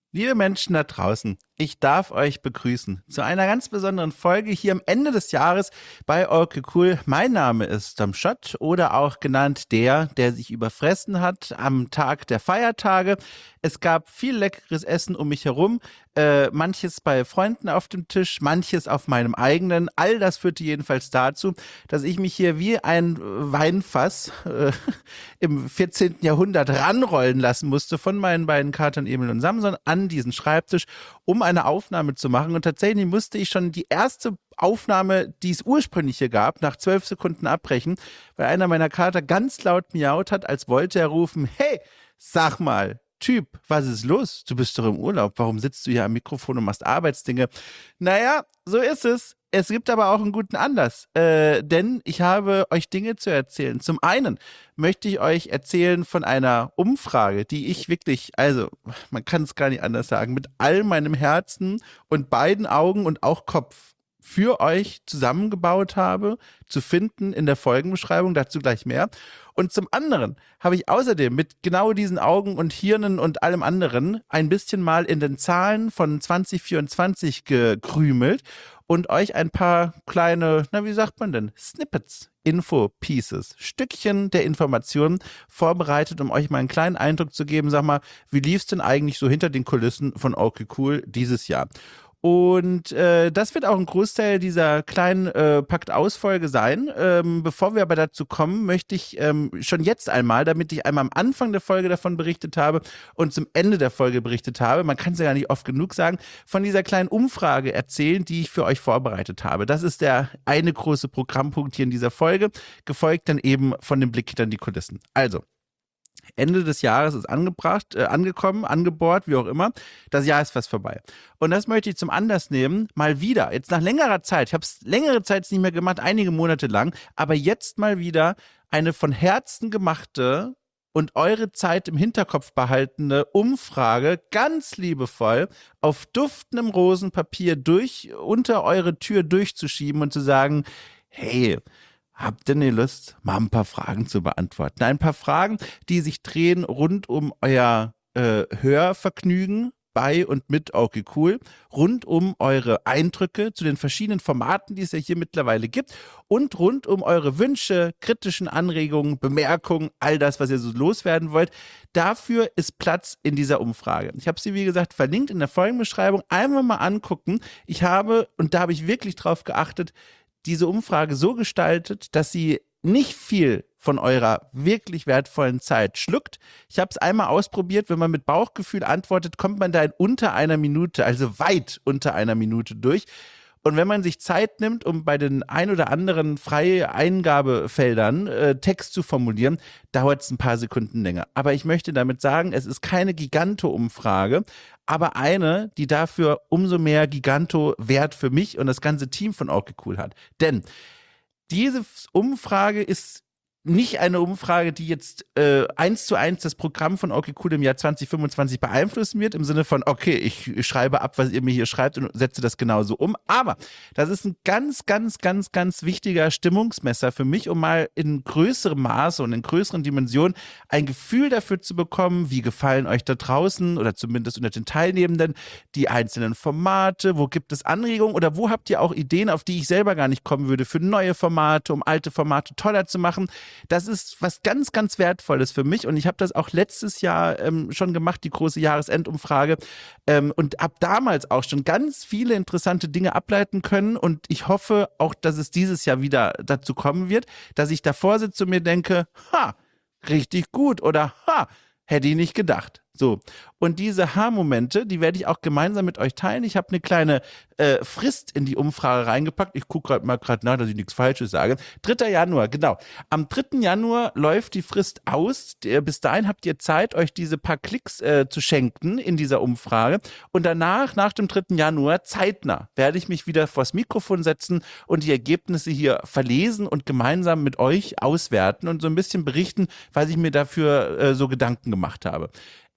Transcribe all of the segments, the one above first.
Liebe Menschen da draußen, ich darf euch begrüßen zu einer ganz besonderen Folge hier am Ende des Jahres bei Okay Cool. Mein Name ist Dom Schott oder auch genannt der sich überfressen hat am Tag der Feiertage. Es gab viel leckeres Essen um mich herum, manches bei Freunden auf dem Tisch, manches auf meinem eigenen. All das führte jedenfalls dazu, dass ich mich hier wie ein Weinfass im 14. Jahrhundert ranrollen lassen musste von meinen beiden Katern Emil und Samson an diesen Schreibtisch, um eine Aufnahme zu machen. Und tatsächlich musste ich schon die erste Aufnahme, die es ursprünglich hier gab, nach 12 Sekunden abbrechen, weil einer meiner Kater ganz laut miaut hat, als wollte er rufen: Hey, sag mal, Typ, was ist los? Du bist doch im Urlaub. Warum sitzt du hier am Mikrofon und machst Arbeitsdinge? Naja, so ist es. Es gibt aber auch einen guten Anlass, denn ich habe euch Dinge zu erzählen. Zum einen möchte ich euch erzählen von einer Umfrage, die ich wirklich, also man kann es gar nicht anders sagen, mit all meinem Herzen und beiden Augen und auch Kopf für euch zusammengebaut habe, zu finden in der Folgenbeschreibung, dazu gleich mehr. Und zum anderen habe ich außerdem mit genau diesen Augen und Hirnen und allem anderen ein bisschen mal in den Zahlen von 2024 gekrümelt und euch ein paar kleine, na wie sagt man denn, Snippets, Info-Pieces, Stückchen der Informationen vorbereitet, um euch mal einen kleinen Eindruck zu geben. Sag mal, wie lief's denn eigentlich so hinter den Kulissen von Okay Cool dieses Jahr? Und das wird auch ein Großteil dieser kleinen Pakt-Aus-Folge sein. Bevor wir aber dazu kommen, möchte ich schon jetzt einmal, damit ich einmal am Anfang der Folge davon berichtet habe und zum Ende der Folge berichtet habe, man kann es ja gar nicht oft genug sagen, von dieser kleinen Umfrage erzählen, die ich für euch vorbereitet habe. Das ist der eine große Programmpunkt hier in dieser Folge, gefolgt dann eben von dem Blick hinter die Kulissen. Also, Ende des Jahres ist angekommen, angebohrt, wie auch immer. Das Jahr ist fast vorbei. Und das möchte ich zum Anlass nehmen, mal wieder, jetzt nach längerer Zeit, ich habe es längere Zeit nicht mehr gemacht, einige Monate lang, aber jetzt mal wieder eine von Herzen gemachte und eure Zeit im Hinterkopf behaltene Umfrage ganz liebevoll auf duftendem Rosenpapier unter eure Tür durchzuschieben und zu sagen: Hey, habt ihr nicht Lust, mal ein paar Fragen zu beantworten? Ein paar Fragen, die sich drehen rund um euer Hörvergnügen bei und mit Okay Cool, rund um eure Eindrücke zu den verschiedenen Formaten, die es ja hier mittlerweile gibt, und rund um eure Wünsche, kritischen Anregungen, Bemerkungen, all das, was ihr so loswerden wollt. Dafür ist Platz in dieser Umfrage. Ich habe sie, wie gesagt, verlinkt in der Folgenbeschreibung. Einmal mal angucken. Und da habe ich wirklich drauf geachtet, diese Umfrage so gestaltet, dass sie nicht viel von eurer wirklich wertvollen Zeit schluckt. Ich habe es einmal ausprobiert, wenn man mit Bauchgefühl antwortet, kommt man da in unter einer Minute, also weit unter einer Minute durch. Und wenn man sich Zeit nimmt, um bei den ein oder anderen freie Eingabefeldern Text zu formulieren, dauert es ein paar Sekunden länger. Aber ich möchte damit sagen, es ist keine Giganto-Umfrage, aber eine, die dafür umso mehr Giganto-Wert für mich und das ganze Team von Okay Cool hat. Denn diese Umfrage ist nicht eine Umfrage, die jetzt 1:1 das Programm von Okay Cool im Jahr 2025 beeinflussen wird, im Sinne von, okay, ich schreibe ab, was ihr mir hier schreibt und setze das genauso um. Aber das ist ein ganz, ganz, ganz, ganz wichtiger Stimmungsmesser für mich, um mal in größerem Maße und in größeren Dimensionen ein Gefühl dafür zu bekommen, wie gefallen euch da draußen oder zumindest unter den Teilnehmenden die einzelnen Formate, wo gibt es Anregungen oder wo habt ihr auch Ideen, auf die ich selber gar nicht kommen würde, für neue Formate, um alte Formate toller zu machen. Das ist was ganz, ganz Wertvolles für mich und ich habe das auch letztes Jahr schon gemacht, die große Jahresendumfrage, und habe damals auch schon ganz viele interessante Dinge ableiten können und ich hoffe auch, dass es dieses Jahr wieder dazu kommen wird, dass ich davor sitze und mir denke: Ha, richtig gut oder ha, hätte ich nicht gedacht. So, und diese Ha-Momente, die werde ich auch gemeinsam mit euch teilen. Ich habe eine kleine Frist in die Umfrage reingepackt. Ich gucke gerade nach, dass ich nichts Falsches sage. 3. Januar, genau. Am 3. Januar läuft die Frist aus. Bis dahin habt ihr Zeit, euch diese paar Klicks zu schenken in dieser Umfrage. Und danach, nach dem 3. Januar, zeitnah, werde ich mich wieder vors Mikrofon setzen und die Ergebnisse hier verlesen und gemeinsam mit euch auswerten und so ein bisschen berichten, was ich mir dafür so Gedanken gemacht habe.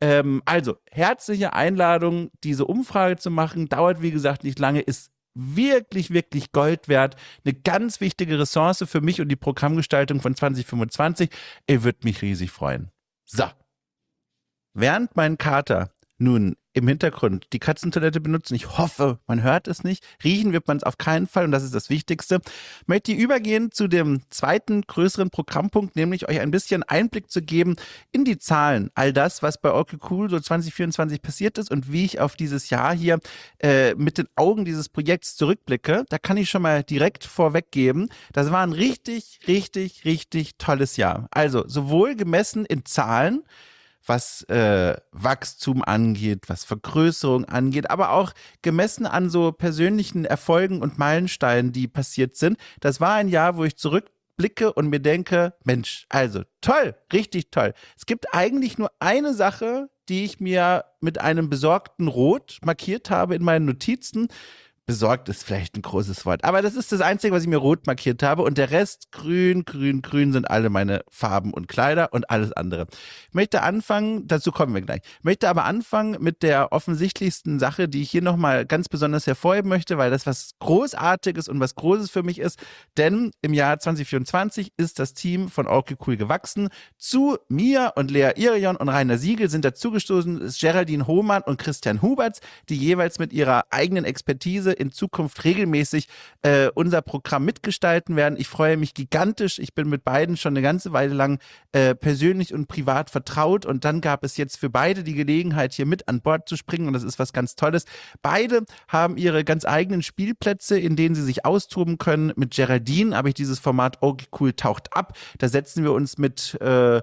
Also, herzliche Einladung, diese Umfrage zu machen. Dauert, wie gesagt, nicht lange, ist wirklich, wirklich Gold wert. Eine ganz wichtige Ressource für mich und die Programmgestaltung von 2025. Ihr würdet mich riesig freuen. So. Während mein Kater nun im Hintergrund die Katzentoilette benutzen. Ich hoffe, man hört es nicht. Riechen wird man es auf keinen Fall und das ist das Wichtigste. Ich möchte übergehen zu dem zweiten größeren Programmpunkt, nämlich euch ein bisschen Einblick zu geben in die Zahlen. All das, was bei okay cool so 2024 passiert ist und wie ich auf dieses Jahr hier mit den Augen dieses Projekts zurückblicke. Da kann ich schon mal direkt vorweggeben, das war ein richtig, richtig, richtig tolles Jahr. Also sowohl gemessen in Zahlen, was Wachstum angeht, was Vergrößerung angeht, aber auch gemessen an so persönlichen Erfolgen und Meilensteinen, die passiert sind. Das war ein Jahr, wo ich zurückblicke und mir denke, Mensch, also toll, richtig toll. Es gibt eigentlich nur eine Sache, die ich mir mit einem besorgten Rot markiert habe in meinen Notizen. Besorgt ist vielleicht ein großes Wort, aber das ist das Einzige, was ich mir rot markiert habe und der Rest grün, grün, grün sind alle meine Farben und Kleider und alles andere. Ich möchte anfangen, dazu kommen wir gleich, ich möchte aber anfangen mit der offensichtlichsten Sache, die ich hier nochmal ganz besonders hervorheben möchte, weil das was Großartiges und was Großes für mich ist, denn im Jahr 2024 ist das Team von okay cool gewachsen. Zu mir und Lea Irion und Rainer Siegel sind dazugestoßen, ist Geraldine Hohmann und Christian Huberts, die jeweils mit ihrer eigenen Expertise in Zukunft regelmäßig unser Programm mitgestalten werden. Ich freue mich gigantisch. Ich bin mit beiden schon eine ganze Weile lang persönlich und privat vertraut und dann gab es jetzt für beide die Gelegenheit, hier mit an Bord zu springen und das ist was ganz Tolles. Beide haben ihre ganz eigenen Spielplätze, in denen sie sich austoben können. Mit Geraldine habe ich dieses Format okay cool taucht ab. Da setzen wir uns mit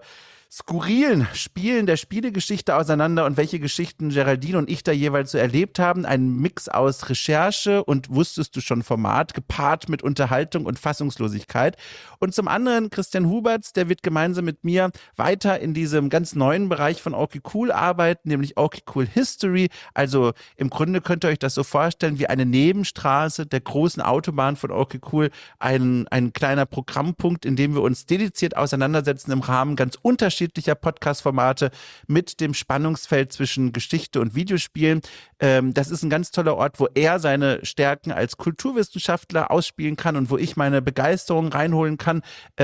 skurrilen Spielen der Spielegeschichte auseinander und welche Geschichten Geraldine und ich da jeweils so erlebt haben. Ein Mix aus Recherche und wusstest du schon Format, gepaart mit Unterhaltung und Fassungslosigkeit. Und zum anderen Christian Huberts, der wird gemeinsam mit mir weiter in diesem ganz neuen Bereich von okay cool arbeiten, nämlich okay cool History. Also im Grunde könnt ihr euch das so vorstellen wie eine Nebenstraße der großen Autobahn von okay cool, ein kleiner Programmpunkt, in dem wir uns dediziert auseinandersetzen im Rahmen ganz unterschiedlicher Podcast-Formate mit dem Spannungsfeld zwischen Geschichte und Videospielen. Das ist ein ganz toller Ort, wo er seine Stärken als Kulturwissenschaftler ausspielen kann und wo ich meine Begeisterung reinholen kann,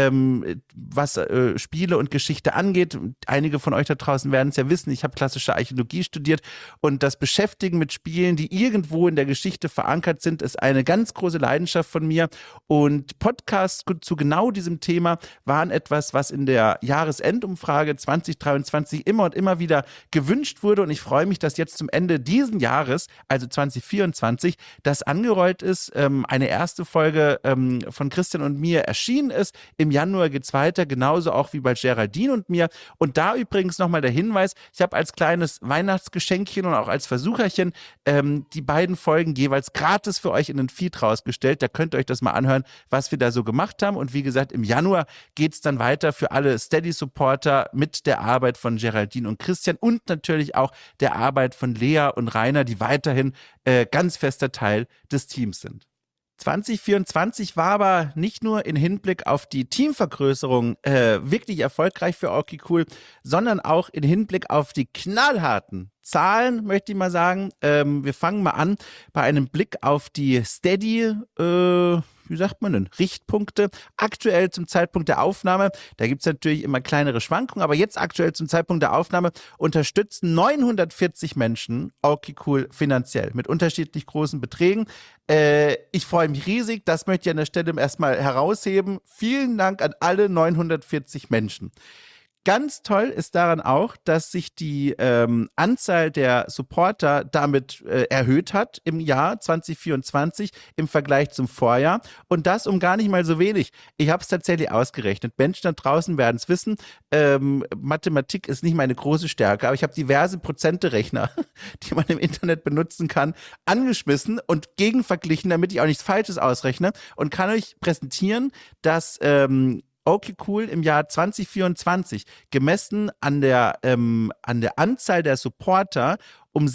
was Spiele und Geschichte angeht. Einige von euch da draußen werden es ja wissen, ich habe klassische Archäologie studiert und das Beschäftigen mit Spielen, die irgendwo in der Geschichte verankert sind, ist eine ganz große Leidenschaft von mir und Podcasts zu genau diesem Thema waren etwas, was in der Jahresendumfrage 2023 immer und immer wieder gewünscht wurde und ich freue mich, dass jetzt zum Ende diesen Jahres, also 2024, das angerollt ist, eine erste Folge von Christian und mir erschienen ist. Im Januar geht's weiter, genauso auch wie bei Geraldine und mir. Und da übrigens nochmal der Hinweis, ich habe als kleines Weihnachtsgeschenkchen und auch als Versucherchen die beiden Folgen jeweils gratis für euch in den Feed rausgestellt. Da könnt ihr euch das mal anhören, was wir da so gemacht haben. Und wie gesagt, im Januar geht's dann weiter für alle Steady-Supporter mit der Arbeit von Geraldine und Christian und natürlich auch der Arbeit von Lea und Rainer, die weiterhin ganz fester Teil des Teams sind. 2024 war aber nicht nur in Hinblick auf die Teamvergrößerung wirklich erfolgreich für okay cool, sondern auch in Hinblick auf die knallharten Zahlen, möchte ich mal sagen. Wir fangen mal an bei einem Blick auf die Steady, wie sagt man denn, Richtpunkte. Aktuell zum Zeitpunkt der Aufnahme, da gibt es natürlich immer kleinere Schwankungen, aber jetzt aktuell zum Zeitpunkt der Aufnahme unterstützen 940 Menschen okay cool finanziell mit unterschiedlich großen Beträgen. Ich freue mich riesig, das möchte ich an der Stelle erstmal herausheben. Vielen Dank an alle 940 Menschen. Ganz toll ist daran auch, dass sich die Anzahl der Supporter damit erhöht hat im Jahr 2024 im Vergleich zum Vorjahr. Und das um gar nicht mal so wenig. Ich habe es tatsächlich ausgerechnet. Menschen da draußen werden es wissen. Mathematik ist nicht meine große Stärke, aber ich habe diverse Prozenterechner, die man im Internet benutzen kann, angeschmissen und gegenverglichen, damit ich auch nichts Falsches ausrechne und kann euch präsentieren, dass okay cool im Jahr 2024 gemessen an der Anzahl der Supporter um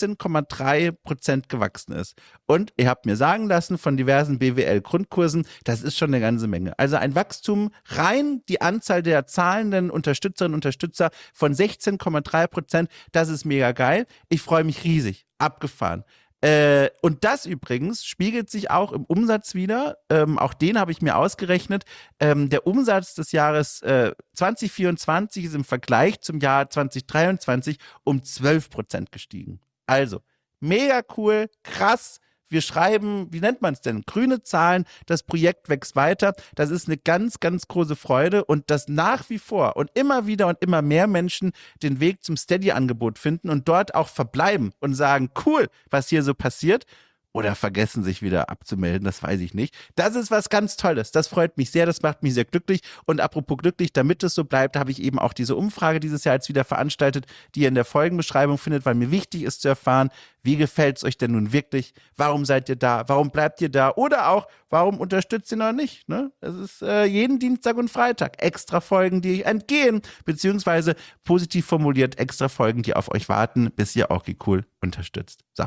16,3% gewachsen ist. Und ihr habt mir sagen lassen von diversen BWL-Grundkursen, das ist schon eine ganze Menge. Also ein Wachstum, rein die Anzahl der zahlenden Unterstützerinnen und Unterstützer von 16,3%, das ist mega geil. Ich freue mich riesig. Abgefahren. Und das übrigens spiegelt sich auch im Umsatz wieder. Auch den habe ich mir ausgerechnet. Der Umsatz des Jahres 2024 ist im Vergleich zum Jahr 2023 um 12% gestiegen. Also, mega cool, krass. Wir schreiben, wie nennt man es denn? Grüne Zahlen, das Projekt wächst weiter. Das ist eine ganz, ganz große Freude und dass nach wie vor und immer wieder und immer mehr Menschen den Weg zum Steady-Angebot finden und dort auch verbleiben und sagen, cool, was hier so passiert. Oder vergessen sich wieder abzumelden, das weiß ich nicht. Das ist was ganz Tolles. Das freut mich sehr, das macht mich sehr glücklich. Und apropos glücklich, damit es so bleibt, habe ich eben auch diese Umfrage dieses Jahr jetzt wieder veranstaltet, die ihr in der Folgenbeschreibung findet, weil mir wichtig ist zu erfahren, wie gefällt es euch denn nun wirklich? Warum seid ihr da? Warum bleibt ihr da? Oder auch, warum unterstützt ihr noch nicht? Ne? Es ist jeden Dienstag und Freitag extra Folgen, die euch entgehen, beziehungsweise positiv formuliert extra Folgen, die auf euch warten, bis ihr auch cool unterstützt. So.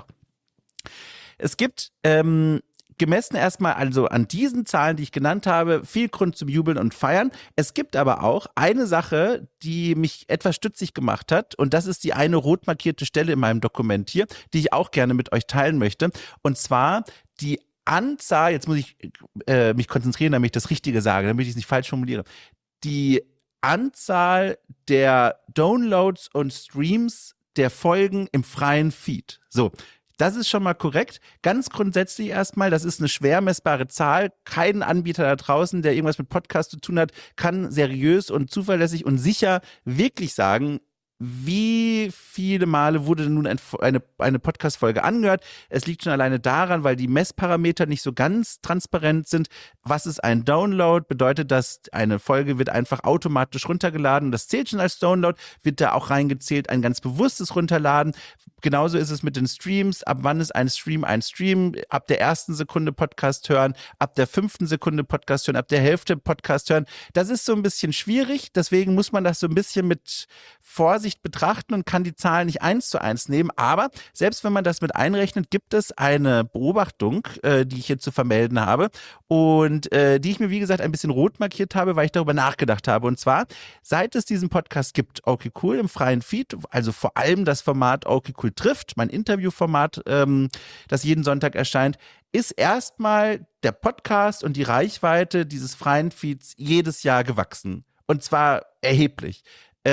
Es gibt gemessen erstmal also an diesen Zahlen, die ich genannt habe, viel Grund zum Jubeln und Feiern. Es gibt aber auch eine Sache, die mich etwas stutzig gemacht hat und das ist die eine rot markierte Stelle in meinem Dokument hier, die ich auch gerne mit euch teilen möchte. Und zwar die Anzahl, jetzt muss ich mich konzentrieren, damit ich das Richtige sage, damit ich es nicht falsch formuliere, die Anzahl der Downloads und Streams der Folgen im freien Feed. So. Das ist schon mal korrekt. Ganz grundsätzlich erstmal, das ist eine schwer messbare Zahl. Kein Anbieter da draußen, der irgendwas mit Podcast zu tun hat, kann seriös und zuverlässig und sicher wirklich sagen, wie viele Male wurde denn nun eine Podcast-Folge angehört? Es liegt schon alleine daran, weil die Messparameter nicht so ganz transparent sind. Was ist ein Download? Bedeutet das, eine Folge wird einfach automatisch runtergeladen. Das zählt schon als Download, wird da auch reingezählt, ein ganz bewusstes Runterladen. Genauso ist es mit den Streams. Ab wann ist ein Stream ein Stream? Ab der ersten Sekunde Podcast hören, ab der 5. Sekunde Podcast hören, ab der Hälfte Podcast hören. Das ist so ein bisschen schwierig. Deswegen muss man das so ein bisschen mit Vorsicht betrachten und kann die Zahlen nicht 1:1 nehmen. Aber selbst wenn man das mit einrechnet, gibt es eine Beobachtung, die ich hier zu vermelden habe und die ich mir, wie gesagt, ein bisschen rot markiert habe, weil ich darüber nachgedacht habe. Und zwar, seit es diesen Podcast gibt, okay cool, im freien Feed, also vor allem das Format okay cool trifft, mein Interviewformat, das jeden Sonntag erscheint, ist erstmal der Podcast und die Reichweite dieses freien Feeds jedes Jahr gewachsen. Und zwar erheblich.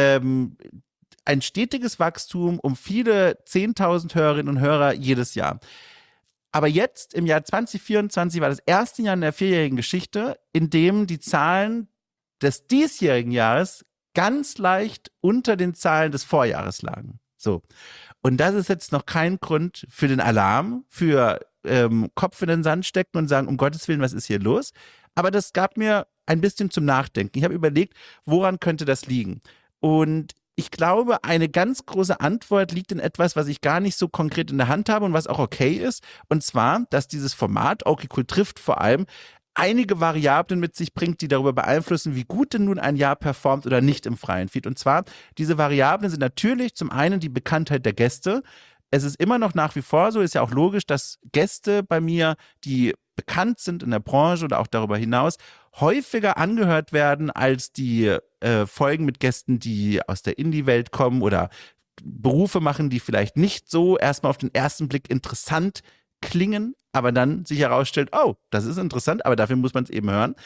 Ein stetiges Wachstum um viele 10.000 Hörerinnen und Hörer jedes Jahr. Aber jetzt, im Jahr 2024, war das erste Jahr in der 4-jährigen Geschichte, in dem die Zahlen des diesjährigen Jahres ganz leicht unter den Zahlen des Vorjahres lagen. So. Und das ist jetzt noch kein Grund für den Alarm, für Kopf in den Sand stecken und sagen, um Gottes Willen, was ist hier los? Aber das gab mir ein bisschen zum Nachdenken. Ich habe überlegt, woran könnte das liegen? Und ich glaube, eine ganz große Antwort liegt in etwas, was ich gar nicht so konkret in der Hand habe und was auch okay ist. Und zwar, dass dieses Format, okay cool trifft vor allem, einige Variablen mit sich bringt, die darüber beeinflussen, wie gut denn nun ein Jahr performt oder nicht im freien Feed. Und zwar, diese Variablen sind natürlich zum einen die Bekanntheit der Gäste. Es ist immer noch nach wie vor so, ist ja auch logisch, dass Gäste bei mir, die bekannt sind in der Branche oder auch darüber hinaus, häufiger angehört werden als die Folgen mit Gästen, die aus der Indie-Welt kommen oder Berufe machen, die vielleicht nicht so erstmal auf den ersten Blick interessant klingen, aber dann sich herausstellt, oh, das ist interessant, aber dafür muss man es eben hören.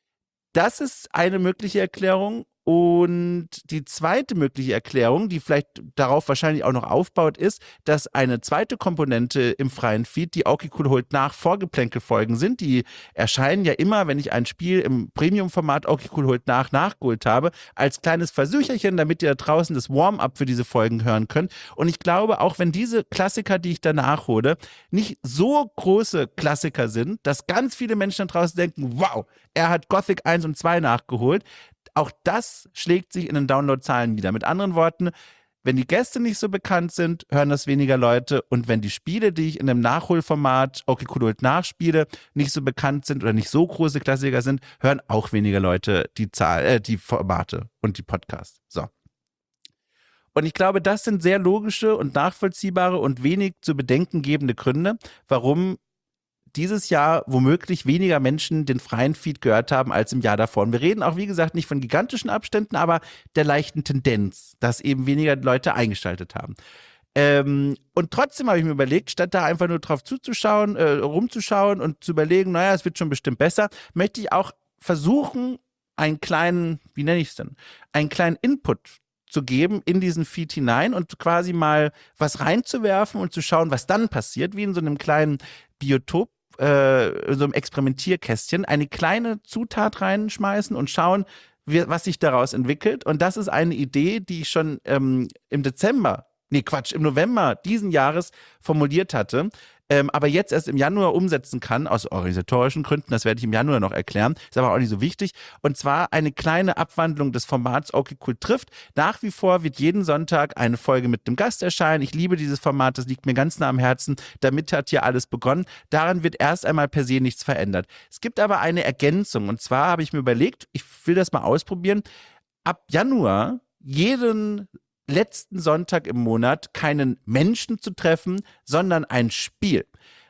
Das ist eine mögliche Erklärung. Und die zweite mögliche Erklärung, die vielleicht darauf wahrscheinlich auch noch aufbaut, ist, dass eine zweite Komponente im freien Feed, die okay cool holt nach Vorgeplänkelfolgen sind. Die erscheinen ja immer, wenn ich ein Spiel im Premium-Format okay cool holt nachgeholt habe, als kleines Versücherchen, damit ihr da draußen das Warm-up für diese Folgen hören könnt. Und ich glaube, auch wenn diese Klassiker, die ich da nachhole, nicht so große Klassiker sind, dass ganz viele Menschen da draußen denken, wow, er hat Gothic 1 und 2 nachgeholt. Auch das schlägt sich in den Downloadzahlen nieder. Mit anderen Worten, wenn die Gäste nicht so bekannt sind, hören das weniger Leute. Und wenn die Spiele, die ich in einem Nachholformat okay cool nachspiele, nicht so bekannt sind oder nicht so große Klassiker sind, hören auch weniger Leute die Formate und die Podcasts. So. Und ich glaube, das sind sehr logische und nachvollziehbare und wenig zu bedenken gebende Gründe, warum dieses Jahr womöglich weniger Menschen den freien Feed gehört haben als im Jahr davor. Und wir reden auch, wie gesagt, nicht von gigantischen Abständen, aber der leichten Tendenz, dass eben weniger Leute eingeschaltet haben. Und trotzdem habe ich mir überlegt, statt da einfach nur drauf zuzuschauen, rumzuschauen und zu überlegen, naja, es wird schon bestimmt besser, möchte ich auch versuchen, einen kleinen, wie nenne ich es denn, einen kleinen Input zu geben in diesen Feed hinein und quasi mal was reinzuwerfen und zu schauen, was dann passiert, wie in so einem kleinen Biotop, so einem Experimentierkästchen, eine kleine Zutat reinschmeißen und schauen, was sich daraus entwickelt. Und das ist eine Idee, die ich schon im November diesen Jahres formuliert hatte, aber jetzt erst im Januar umsetzen kann, aus organisatorischen Gründen, das werde ich im Januar noch erklären, ist aber auch nicht so wichtig, und zwar eine kleine Abwandlung des Formats Okay Cool trifft. Nach wie vor wird jeden Sonntag eine Folge mit einem Gast erscheinen. Ich liebe dieses Format, das liegt mir ganz nah am Herzen, damit hat hier alles begonnen. Daran wird erst einmal per se nichts verändert. Es gibt aber eine Ergänzung, und zwar habe ich mir überlegt, ich will das mal ausprobieren, ab Januar jeden letzten Sonntag im Monat keinen Menschen zu treffen, sondern ein Spiel.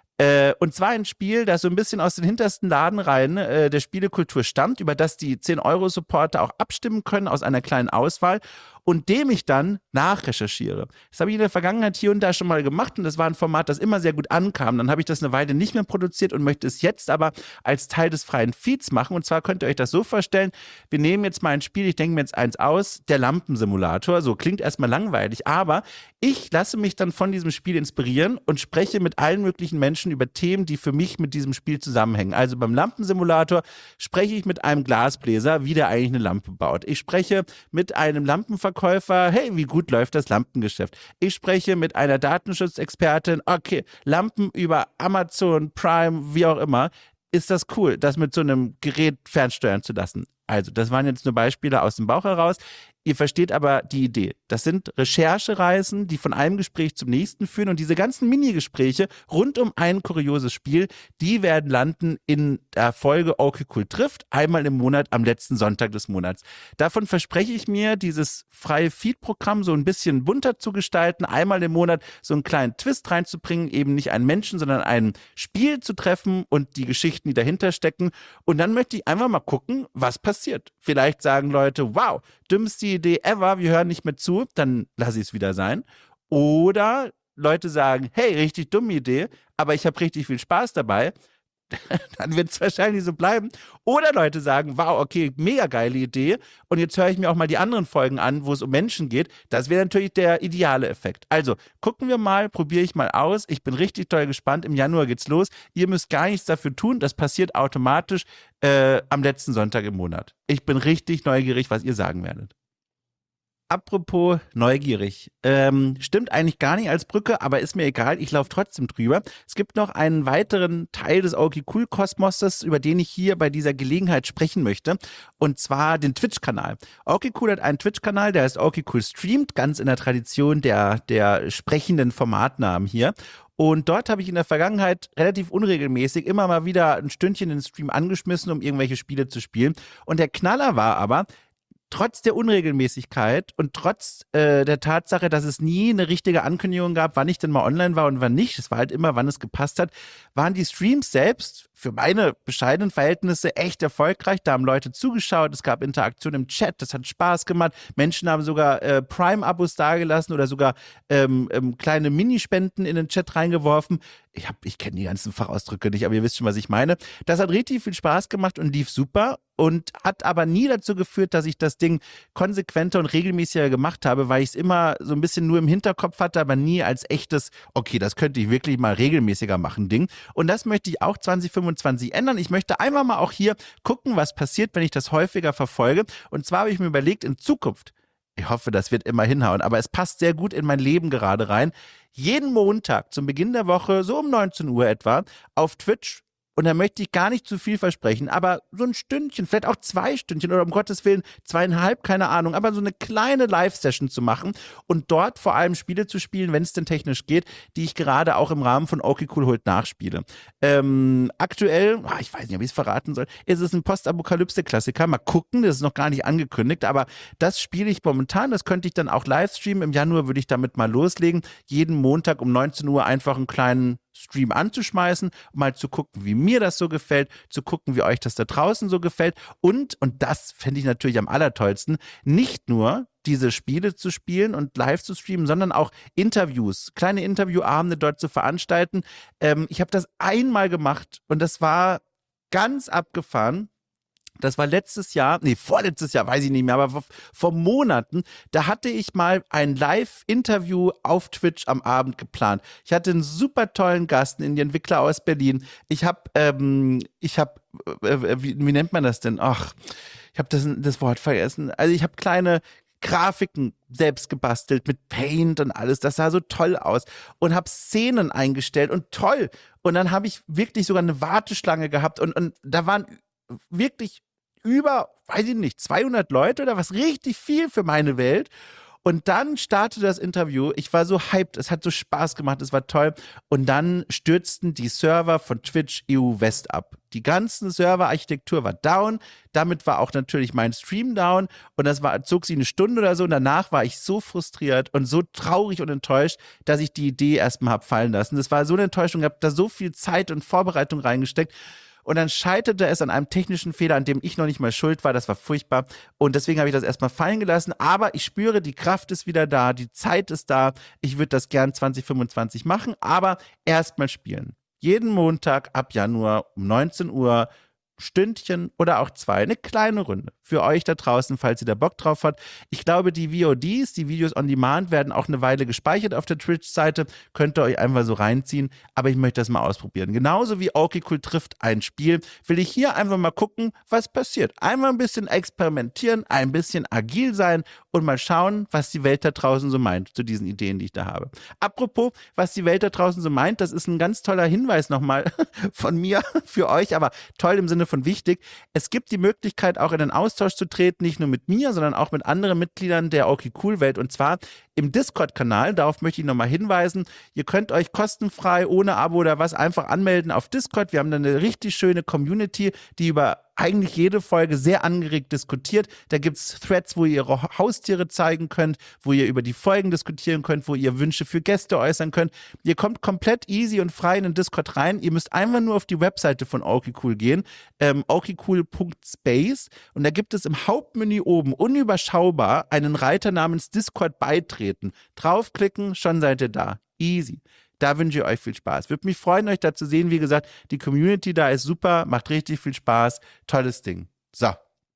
Und zwar ein Spiel, das so ein bisschen aus den hintersten Ladenreihen der Spielekultur stammt, über das die 10-Euro-Supporter auch abstimmen können aus einer kleinen Auswahl und dem ich dann nachrecherchiere. Das habe ich in der Vergangenheit hier und da schon mal gemacht und das war ein Format, das immer sehr gut ankam. Dann habe ich das eine Weile nicht mehr produziert und möchte es jetzt aber als Teil des freien Feeds machen. Und zwar könnt ihr euch das so vorstellen, wir nehmen jetzt mal ein Spiel, ich denke mir jetzt eins aus, der Lampensimulator. So klingt erstmal langweilig, aber ich lasse mich dann von diesem Spiel inspirieren und spreche mit allen möglichen Menschen über Themen, die für mich mit diesem Spiel zusammenhängen. Also beim Lampensimulator spreche ich mit einem Glasbläser, wie der eigentlich eine Lampe baut. Ich spreche mit einem Lampenverkäufer, hey, wie gut läuft das Lampengeschäft? Ich spreche mit einer Datenschutzexpertin, okay, Lampen über Amazon, Prime, wie auch immer. Ist das cool, das mit so einem Gerät fernsteuern zu lassen? Also, das waren jetzt nur Beispiele aus dem Bauch heraus. Ihr versteht aber die Idee. Das sind Recherchereisen, die von einem Gespräch zum nächsten führen und diese ganzen Minigespräche rund um ein kurioses Spiel, die werden landen in der Folge Okay Cool trifft, einmal im Monat am letzten Sonntag des Monats. Davon verspreche ich mir, dieses freie Feed-Programm so ein bisschen bunter zu gestalten, einmal im Monat so einen kleinen Twist reinzubringen, eben nicht einen Menschen, sondern ein Spiel zu treffen und die Geschichten, die dahinter stecken. Und dann möchte ich einfach mal gucken, was passiert. Vielleicht sagen Leute, wow, dümmste Idee ever, wir hören nicht mehr zu, dann lasse ich es wieder sein. Oder Leute sagen, hey, richtig dumme Idee, aber ich habe richtig viel Spaß dabei, dann wird es wahrscheinlich so bleiben. Oder Leute sagen, wow, okay, mega geile Idee und jetzt höre ich mir auch mal die anderen Folgen an, wo es um Menschen geht. Das wäre natürlich der ideale Effekt. Also, gucken wir mal, probiere ich mal aus. Ich bin richtig toll gespannt. Im Januar geht's los. Ihr müsst gar nichts dafür tun. Das passiert automatisch am letzten Sonntag im Monat. Ich bin richtig neugierig, was ihr sagen werdet. Apropos neugierig. Stimmt eigentlich gar nicht als Brücke, aber ist mir egal, ich laufe trotzdem drüber. Es gibt noch einen weiteren Teil des Okay Cool Kosmoses, über den ich hier bei dieser Gelegenheit sprechen möchte, und zwar den Twitch-Kanal. Okay Cool hat einen Twitch-Kanal, der heißt Okay Cool Streamt, ganz in der Tradition der sprechenden Formatnamen hier. Und dort habe ich in der Vergangenheit relativ unregelmäßig immer mal wieder ein Stündchen in den Stream angeschmissen, um irgendwelche Spiele zu spielen. Und der Knaller war aber, trotz der Unregelmäßigkeit und trotz der Tatsache, dass es nie eine richtige Ankündigung gab, wann ich denn mal online war und wann nicht, es war halt immer, wann es gepasst hat, waren die Streams selbst für meine bescheidenen Verhältnisse echt erfolgreich. Da haben Leute zugeschaut, es gab Interaktion im Chat, das hat Spaß gemacht. Menschen haben sogar Prime-Abos dagelassen oder sogar kleine Minispenden in den Chat reingeworfen. Ich kenne die ganzen Fachausdrücke nicht, aber ihr wisst schon, was ich meine. Das hat richtig viel Spaß gemacht und lief super und hat aber nie dazu geführt, dass ich das Ding konsequenter und regelmäßiger gemacht habe, weil ich es immer so ein bisschen nur im Hinterkopf hatte, aber nie als echtes, okay, das könnte ich wirklich mal regelmäßiger machen, Ding. Und das möchte ich auch 2025 ändern. Ich möchte einfach mal auch hier gucken, was passiert, wenn ich das häufiger verfolge. Und zwar habe ich mir überlegt, in Zukunft, ich hoffe, das wird immer hinhauen, aber es passt sehr gut in mein Leben gerade rein, jeden Montag zum Beginn der Woche, so um 19 Uhr etwa, auf Twitch. Und da möchte ich gar nicht zu viel versprechen, aber so ein Stündchen, vielleicht auch 2 Stündchen oder um Gottes Willen 2,5, keine Ahnung, aber so eine kleine Live-Session zu machen und dort vor allem Spiele zu spielen, wenn es denn technisch geht, die ich gerade auch im Rahmen von Okay Cool Holt nachspiele. Aktuell, ich weiß nicht, ob ich es verraten soll, ist es ein Postapokalypse-Klassiker. Mal gucken, das ist noch gar nicht angekündigt, aber das spiele ich momentan, das könnte ich dann auch live streamen. Im Januar würde ich damit mal loslegen. Jeden Montag um 19 Uhr einfach einen kleinen Stream anzuschmeißen, mal zu gucken, wie mir das so gefällt, zu gucken, wie euch das da draußen so gefällt und das fände ich natürlich am allertollsten, nicht nur diese Spiele zu spielen und live zu streamen, sondern auch Interviews, kleine Interviewabende dort zu veranstalten. Ich habe das einmal gemacht und das war ganz abgefahren. Das war letztes Jahr, nee, vorletztes Jahr, weiß ich nicht mehr, aber vor Monaten, da hatte ich mal ein Live-Interview auf Twitch am Abend geplant. Ich hatte einen super tollen Gast, einen Entwickler aus Berlin. Wie nennt man das denn? Ach, ich habe das Wort vergessen. Also ich habe kleine Grafiken selbst gebastelt mit Paint und alles. Das sah so toll aus und habe Szenen eingestellt und toll. Und dann habe ich wirklich sogar eine Warteschlange gehabt und da waren wirklich über, weiß ich nicht, 200 Leute oder was, richtig viel für meine Welt. Und dann startete das Interview. Ich war so hyped, es hat so Spaß gemacht, es war toll. Und dann stürzten die Server von Twitch EU West ab. Die ganze Serverarchitektur war down. Damit war auch natürlich mein Stream down. Und zog sie eine Stunde oder so. Und danach war ich so frustriert und so traurig und enttäuscht, dass ich die Idee erstmal habe fallen lassen. Das war so eine Enttäuschung, ich habe da so viel Zeit und Vorbereitung reingesteckt. Und dann scheiterte es an einem technischen Fehler, an dem ich noch nicht mal schuld war. Das war furchtbar. Und deswegen habe ich das erstmal fallen gelassen. Aber ich spüre, die Kraft ist wieder da, die Zeit ist da. Ich würde das gern 2025 machen, aber erstmal spielen. Jeden Montag ab Januar um 19 Uhr, Stündchen oder auch 2, eine kleine Runde für euch da draußen, falls ihr da Bock drauf habt. Ich glaube, die VODs, die Videos on Demand, werden auch eine Weile gespeichert auf der Twitch-Seite. Könnt ihr euch einfach so reinziehen, aber ich möchte das mal ausprobieren. Genauso wie Okay Cool trifft ein Spiel, will ich hier einfach mal gucken, was passiert. Einmal ein bisschen experimentieren, ein bisschen agil sein und mal schauen, was die Welt da draußen so meint zu diesen Ideen, die ich da habe. Apropos, was die Welt da draußen so meint, das ist ein ganz toller Hinweis nochmal von mir für euch, aber toll im Sinne von wichtig. Es gibt die Möglichkeit, auch in den Austausch zu treten, nicht nur mit mir, sondern auch mit anderen Mitgliedern der Okay Cool Welt, und zwar im Discord-Kanal. Darauf möchte ich nochmal hinweisen. Ihr könnt euch kostenfrei, ohne Abo oder was, einfach anmelden auf Discord. Wir haben da eine richtig schöne Community, die über eigentlich jede Folge sehr angeregt diskutiert. Da gibt es Threads, wo ihr eure Haustiere zeigen könnt, wo ihr über die Folgen diskutieren könnt, wo ihr Wünsche für Gäste äußern könnt. Ihr kommt komplett easy und frei in den Discord rein. Ihr müsst einfach nur auf die Webseite von Okay Cool gehen, okcool.space, und da gibt es im Hauptmenü oben unüberschaubar einen Reiter namens Discord beitreten. Draufklicken, schon seid ihr da. Easy. Da wünsche ich euch viel Spaß. Würde mich freuen, euch da zu sehen. Wie gesagt, die Community da ist super, macht richtig viel Spaß. Tolles Ding. So.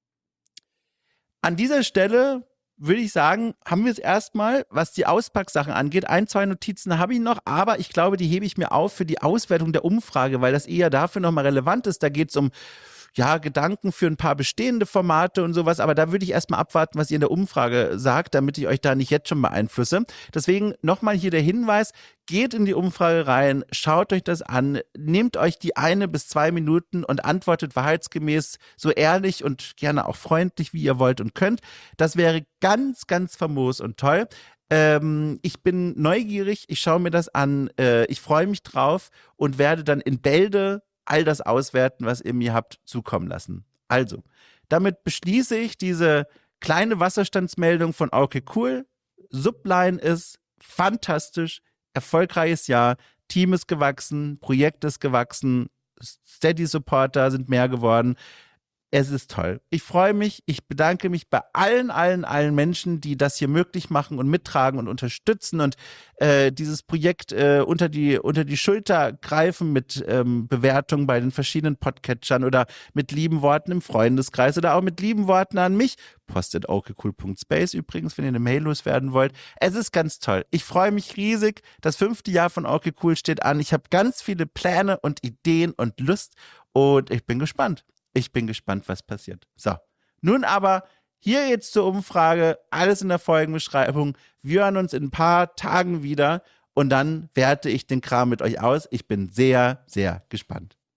An dieser Stelle würde ich sagen, haben wir es erstmal, was die Auspacksachen angeht. 1, 2 Notizen habe ich noch, aber ich glaube, die hebe ich mir auf für die Auswertung der Umfrage, weil das eher dafür nochmal relevant ist. Da geht es um Gedanken für ein paar bestehende Formate und sowas, aber da würde ich erstmal abwarten, was ihr in der Umfrage sagt, damit ich euch da nicht jetzt schon beeinflusse. Deswegen nochmal hier der Hinweis, geht in die Umfrage rein, schaut euch das an, nehmt euch die 1 bis 2 Minuten und antwortet wahrheitsgemäß so ehrlich und gerne auch freundlich, wie ihr wollt und könnt. Das wäre ganz, ganz famos und toll. Ich bin neugierig, ich schaue mir das an, ich freue mich drauf und werde dann in Bälde all das auswerten, was ihr mir habt zukommen lassen. Also, damit beschließe ich diese kleine Wasserstandsmeldung von Okay Cool. Subline ist fantastisch, erfolgreiches Jahr, Team ist gewachsen, Projekt ist gewachsen, Steady-Supporter sind mehr geworden. Es ist toll. Ich freue mich. Ich bedanke mich bei allen Menschen, die das hier möglich machen und mittragen und unterstützen und dieses Projekt unter die Schulter greifen mit Bewertungen bei den verschiedenen Podcatchern oder mit lieben Worten im Freundeskreis oder auch mit lieben Worten an mich. Postet okcool.space übrigens, wenn ihr eine Mail loswerden wollt. Es ist ganz toll. Ich freue mich riesig. Das 5. Jahr von Okay Cool steht an. Ich habe ganz viele Pläne und Ideen und Lust und ich bin gespannt. Ich bin gespannt, was passiert. So, nun aber hier jetzt zur Umfrage, alles in der Folgenbeschreibung. Wir hören uns in ein paar Tagen wieder und dann werte ich den Kram mit euch aus. Ich bin sehr, sehr gespannt.